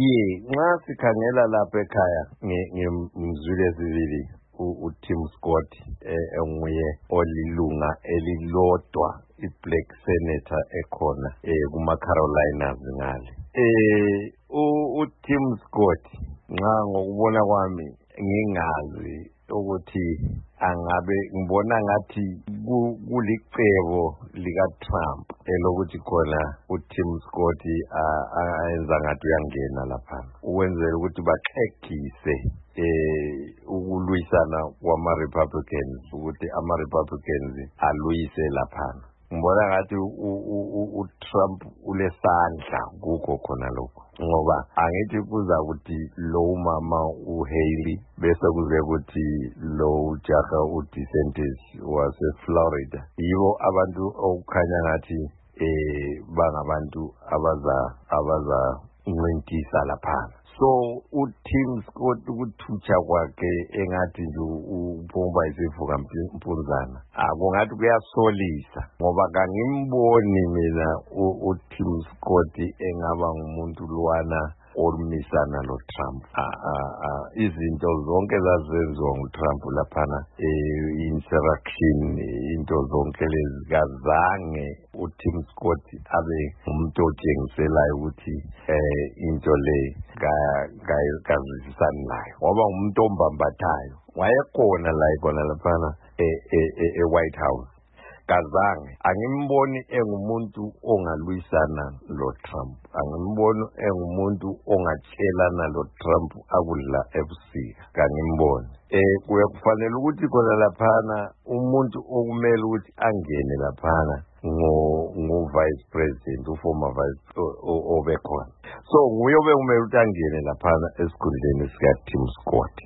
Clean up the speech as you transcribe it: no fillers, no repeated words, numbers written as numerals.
nxa sikhangela lapha ekhaya ngimzwile sibili uTim Scott enguye olilunga elilodwa iBlack Senator ekhona kuma-Carolinas ngale. uTim Scott nxa ngokubona kwami ngingazi ukuthi angabe ngibona ngathi kulicebo lika-Trump elokuthi khona uTim Scott ayenza ngathi uyangena lapha ukwenzela ukuthi baxegise ukulwisana kwama-Republicans ukuthi ama-Republicans aluyise lapha. Ngibona ngathi uTrump ulesandla kukho khona lokho ngoba angithi kuza ukuthi lo mama uHaley bese kuze ukuthi lo jaha uDeSantis wase-Florida yibo abantu okukhanya ngathi bangabantu abaza incintisa lapha. So uTim Scott ukuthutsha kwakhe engathi nje uphumba isifuka mpunzana kungathi kuyasolisa ngoba kangimboni mina uTim Scott engaba ngumuntu lwana olumisana loTrump. Izinto zonke zazenziwa nguTrump laphana insurrection into zonke lezi kazange uTim Scott abe umuntu otshengiselayo ukuthi into le kazwisisani nayo ngoba ngumuntu ombambathayo wayekhona laphana eWhite House. Kazange angimboni engumuntu ongalwisana loTrump, angimboni engumuntu ongatshelana loTrump akudla ebusika, kangimboni. Kufanele ukuthi khona laphana umuntu okumele ukuthi angene laphana ngo-vice president, uformer vice obekhona. So nguye obekumele ukuthi angene laphana esikhundleni sika-Tim Scott.